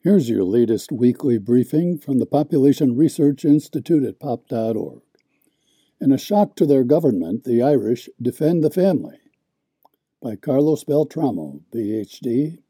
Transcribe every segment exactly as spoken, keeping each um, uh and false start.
Here's your latest weekly briefing from the Population Research Institute at pop dot org. In a shock to their government, the Irish defend the family. By Carlos Beltramo, B H D.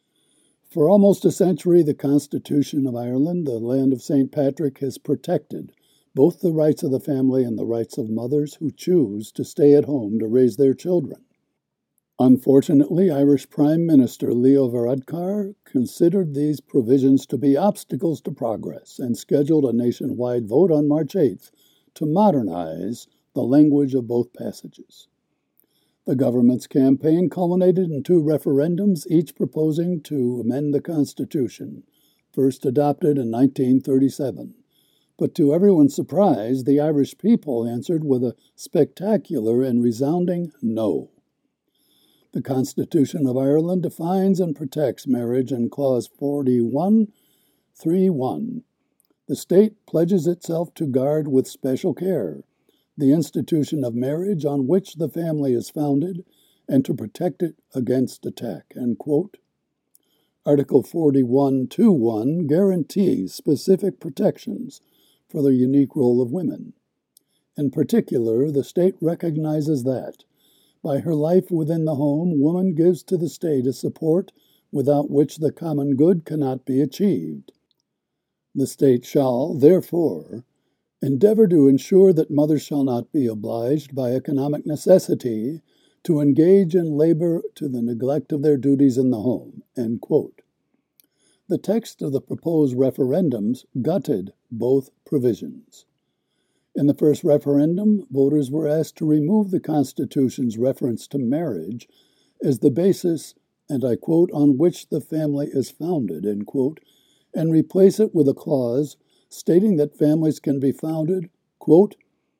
For almost a century, the Constitution of Ireland, the land of Saint Patrick, has protected both the rights of the family and the rights of mothers who choose to stay at home to raise their children. Unfortunately, Irish Prime Minister Leo Varadkar considered these provisions to be obstacles to progress and scheduled a nationwide vote on March eighth to modernize the language of both passages. The government's campaign culminated in two referendums, each proposing to amend the Constitution, first adopted in nineteen thirty-seven. But to everyone's surprise, the Irish people answered with a spectacular and resounding no. The Constitution of Ireland defines and protects marriage in Clause forty-one, three one. The state pledges itself to guard with special care the institution of marriage on which the family is founded and to protect it against attack. End quote. Article forty-one, two one guarantees specific protections for the unique role of women. In particular, the state recognizes that by her life within the home, woman gives to the state a support without which the common good cannot be achieved. The state shall, therefore, endeavor to ensure that mothers shall not be obliged by economic necessity to engage in labor to the neglect of their duties in the home. End quote. The text of the proposed referendums gutted both provisions. In the first referendum, voters were asked to remove the Constitution's reference to marriage as the basis, and I quote, on which the family is founded, end quote, and replace it with a clause stating that families can be founded, quote,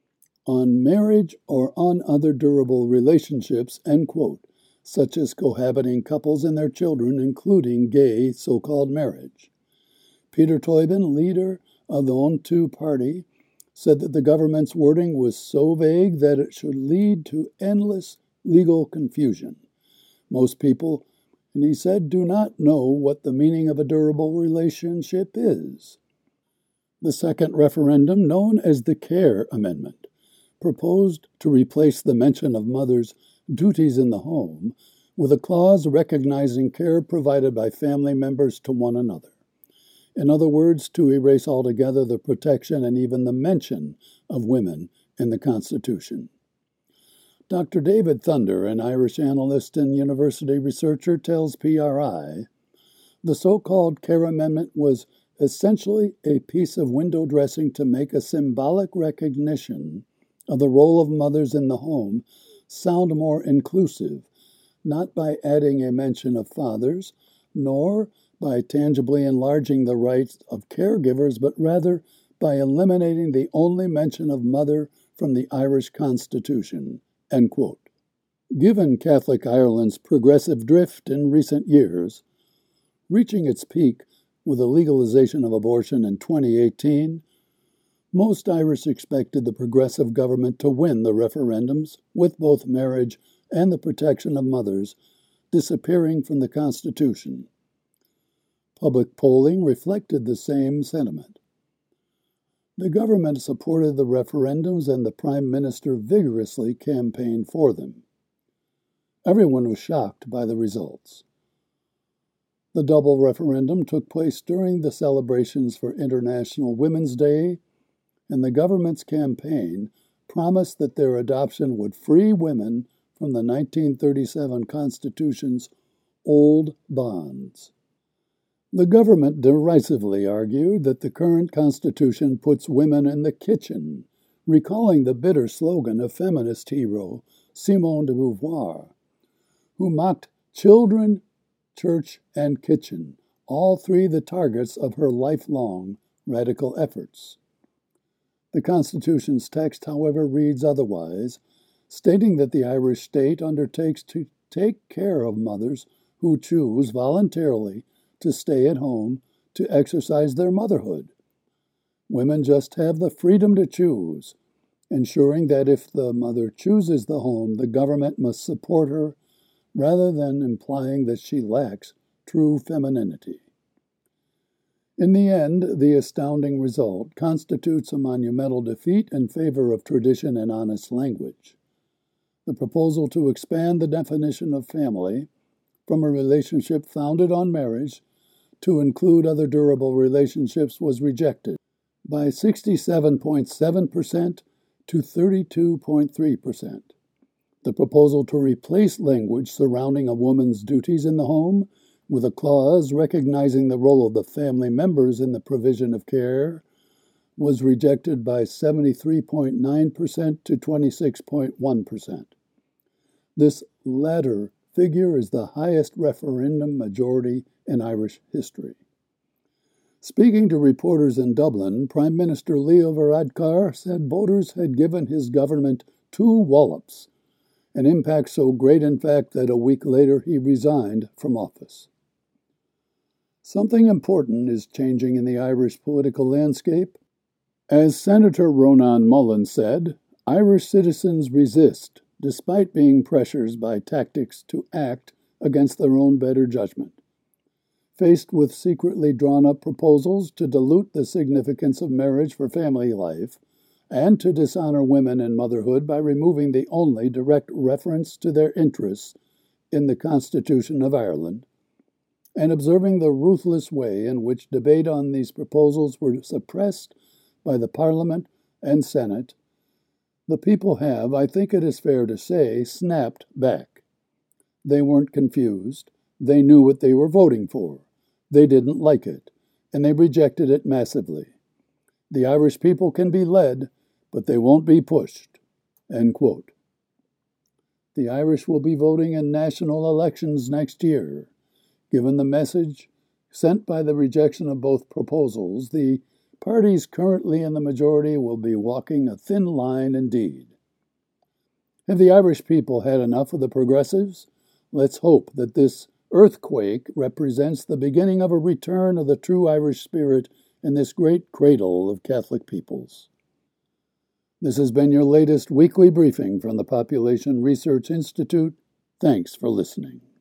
on marriage or on other durable relationships, end quote, such as cohabiting couples and their children, including gay so-called marriage. Peter Toibin, leader of the O N two party, said that the government's wording was so vague that it should lead to endless legal confusion. Most people, and he said, do not know what the meaning of a durable relationship is. The second referendum, known as the Care Amendment, proposed to replace the mention of mothers' duties in the home with a clause recognizing care provided by family members to one another. In other words, to erase altogether the protection and even the mention of women in the Constitution. Doctor David Thunder, an Irish analyst and university researcher, tells P R I, the so-called Care Amendment was essentially a piece of window dressing to make a symbolic recognition of the role of mothers in the home sound more inclusive, not by adding a mention of fathers, nor by tangibly enlarging the rights of caregivers, but rather by eliminating the only mention of mother from the Irish Constitution. End quote. Given Catholic Ireland's progressive drift in recent years, reaching its peak with the legalization of abortion in twenty eighteen, most Irish expected the progressive government to win the referendums, with both marriage and the protection of mothers disappearing from the Constitution. Public polling reflected the same sentiment. The government supported the referendums and the Prime Minister vigorously campaigned for them. Everyone was shocked by the results. The double referendum took place during the celebrations for International Women's Day, and the government's campaign promised that their adoption would free women from the nineteen thirty-seven Constitution's old bonds. The government derisively argued that the current Constitution puts women in the kitchen, recalling the bitter slogan of feminist hero Simone de Beauvoir, who mocked children, church, and kitchen, all three the targets of her lifelong radical efforts. The Constitution's text, however, reads otherwise, stating that the Irish state undertakes to take care of mothers who choose voluntarily to stay at home to exercise their motherhood. Women just have the freedom to choose, ensuring that if the mother chooses the home, the government must support her rather than implying that she lacks true femininity. In the end, the astounding result constitutes a monumental defeat in favor of tradition and honest language. The proposal to expand the definition of family from a relationship founded on marriage to include other durable relationships was rejected by sixty-seven point seven percent to thirty-two point three percent. The proposal to replace language surrounding a woman's duties in the home with a clause recognizing the role of the family members in the provision of care was rejected by seventy-three point nine percent to twenty-six point one percent. This latter figure is the highest referendum majority in Irish history. Speaking to reporters in Dublin, Prime Minister Leo Varadkar said voters had given his government two wallops, an impact so great, in fact, that a week later he resigned from office. Something important is changing in the Irish political landscape. As Senator Ronan Mullen said, Irish citizens resist, despite being pressured by tactics to act against their own better judgment. Faced with secretly drawn-up proposals to dilute the significance of marriage for family life and to dishonor women and motherhood by removing the only direct reference to their interests in the Constitution of Ireland, and observing the ruthless way in which debate on these proposals were suppressed by the Parliament and Senate, the people have, I think it is fair to say, snapped back. They weren't confused. They knew what they were voting for. They didn't like it, and they rejected it massively. The Irish people can be led, but they won't be pushed. End quote. The Irish will be voting in national elections next year. Given the message sent by the rejection of both proposals, the parties currently in the majority will be walking a thin line indeed. Have the Irish people had enough of the progressives? Let's hope that this earthquake represents the beginning of a return of the true Irish spirit in this great cradle of Catholic peoples. This has been your latest weekly briefing from the Population Research Institute. Thanks for listening.